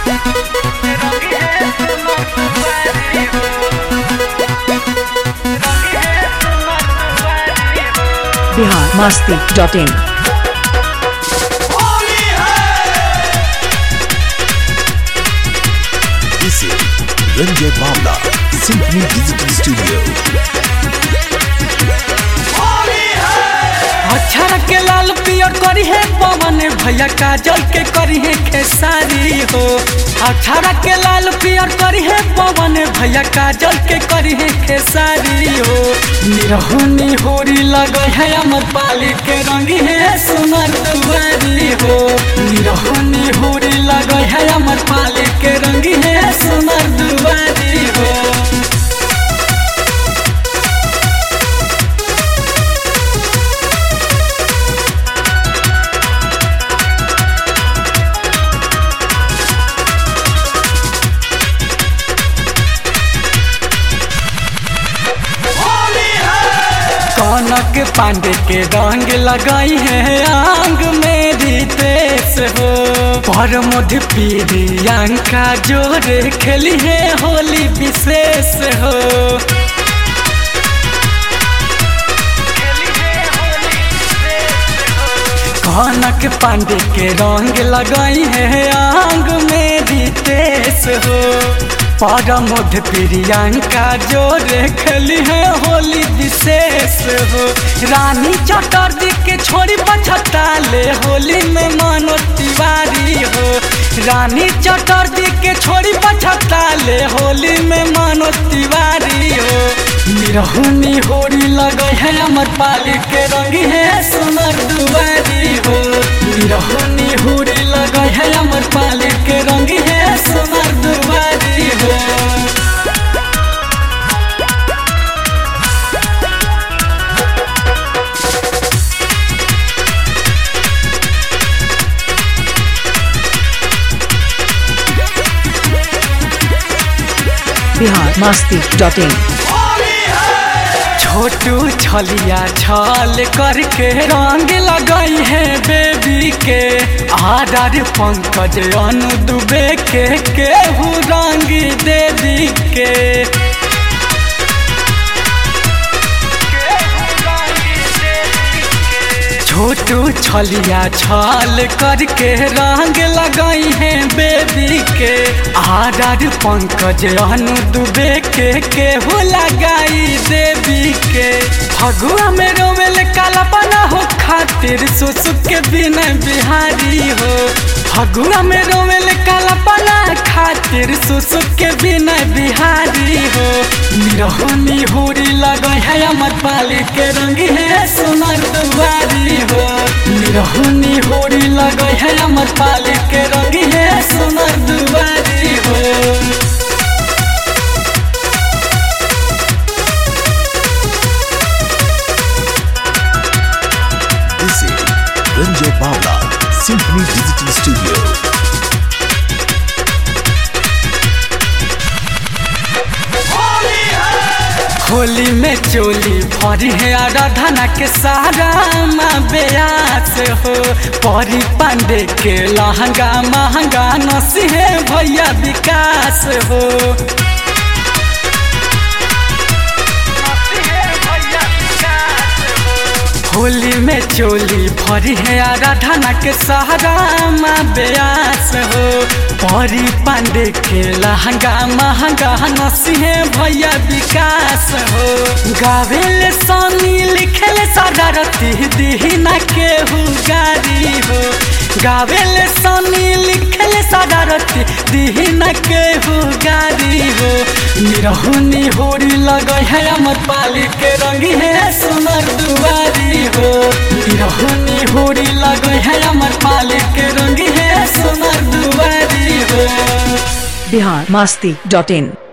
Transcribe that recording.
biharmasti.in This is Ranjay Bhavla, Symphony Digital Studio. अक्षर के लाल पियर करी है पवन भैया काजल के करी है खेसारी हो। अक्षर के लाल पियर करी है पवन भैया काजल के करी है खेसारी हो। निरहुनी होरी लगे है अमर पाली के रंगी है सुनर दुआरी हो। निरहुनी होरी लगे है अमर पाली के रंगी है सुनर दुआरी हो। कनक पांडे के रंग लगाई है आंग मेरी देश हो। पर मध्य प्रियंका जोरे खेली है होली विशेष हो। कनक पांडे के रंग लगाई है आंग मेरी देश हो। परमोध प्रियंका जोरे खेली है होली विशेष हो। रानी चटर्जी के छोड़ी पछता ले होली में मनो तिवारी हो। रानी चटर्जी के छोड़ी पछता ले होली में मनो तिवारी हो। निरहुनी होरी लगे है अमर पाली के रंगी है सुनर दुआरी हो। निरहुनी होरी लगे है अमर पाली के रंगी है सुनर दुआरी हो। biharmasti.in छोटू छलिया छल करके रंग लगाई है बेबी के। आदर पंकज अनु दुबे के केहू रंग देवी के। छोटू छलिया छल करके रंग लगाई है बेबी के। आदर पंकज अनु दुबे के केहू लगाई देवी के। फगुआ में रोवेल काला बना हो खातिर सुसु के बिना बिहारी हो। फगुआ में रोवेल काला बना खातिर सुसु के बिना बिहारी हो। निरहुनी होरी लगे है अमर पाली के रंगी है सुनर दुआरी हो। निरहुनी होरी लगे है अमर पाली के रंगी है सुनर दुआरी हो। This is Ranjay Bhavla, Symphony Digital Studio. Holi में चोली भरी है आराधना के सारा माँ ब्यास हो। परी पांडे के लहंगा महंगा नसी है भैया विकास हो। होली में चोली भरी है आराधना के सहारा माँ ब्यास हो। परी पांडे के लहंगा महंगा नसी है भैया विकास हो। गावेले सोनी लिखेले सदारती दीना केहू गारी हो। गावेले सोनी लिखेले सदारती दीना केहू गारी हो। निरहुनी होरी लगे है अमर पाली के रंगी है सुनर दुआरी हो। निरहुनी होरी लगे है अमर पाली के रंगी है सुनर दुआरी हो। biharmasti.in